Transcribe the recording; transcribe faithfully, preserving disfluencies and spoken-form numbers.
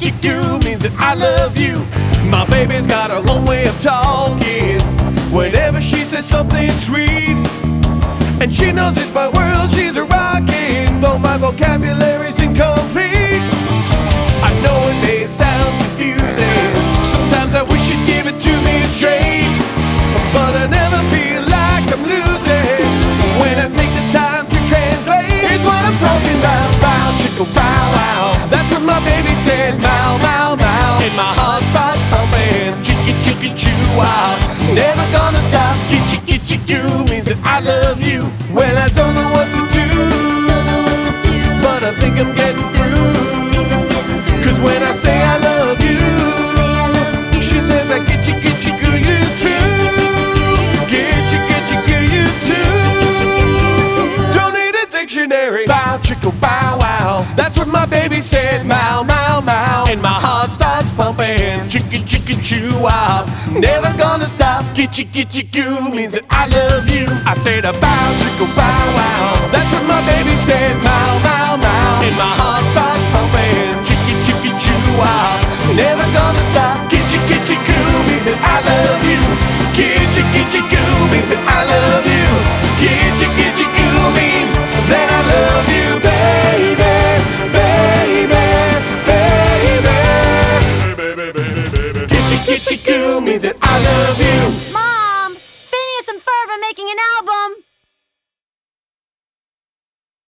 gitchy goo means that I love you. My baby's got her own way of talking whenever she says something sweet, and she knows it's my world she's rocking, though my vocabulary's incomplete. I know it may sound confusing, sometimes I wish you'd give it to me straight, but I never feel like I'm losing when I take the time to translate. Here's what I'm talking about. Bow, chicka, bow, wow. That's what my baby says. Bow, bow, bow. And my heart starts pumping. Chicky, chicky, chew, wow. Never gonna stop. Gitchy, gitchy, goo means that I love you. Well, I don't know what to do, but I think I'm getting through. Cause when I say I love you, she says I gitchy, gitchy, goo you too. Gitchy, gitchy, goo you too. Don't need a dictionary. Bow, chicka, bow, wow. That's what my baby says. Mow, mow, mow. And my heart starts pumping. Chicky, chicky, chew, wow. Never gonna stop. Gitchy, gitchy, goo means that I love you. I said a bow, chicka, bow, wow. That's what my baby says. Mow, mow, mow. And my heart starts pumping. Chicky, chicky, chew, wow. Never gonna stop. Gitchy, gitchy, goo means that I love you. Gitchy, gitchy, goo means that I love you.